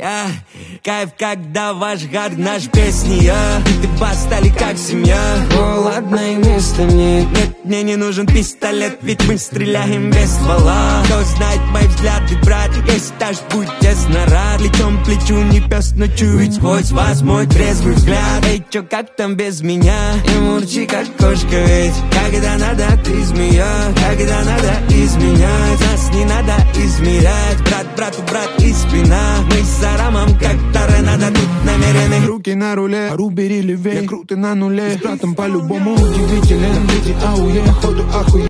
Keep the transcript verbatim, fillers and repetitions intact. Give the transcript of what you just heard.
Я кайф, когда ваш гад наш песни, я и ты бас стали как семья. О, ладно, и места нет. Нет, мне не нужен пистолет, ведь мы стреляем без ствола. Кто знает мои взгляды, брат, если даже будь тесно рад. Плечом к плечу не пес ночует, ведь сквозь вас мой трезвый взгляд. Эй, чё, как там без меня? И мурчи, как кошка, ведь когда надо, ты змея. Когда надо изменять, нас не надо измерять. Брат, брату, брат и спина. Мы с Арамом как торнадо, тут намерены. Руки на руле, ару бери левей. Я крутый на нуле, с братом по-любому удивителен. Дети ауе, ходу ахуе.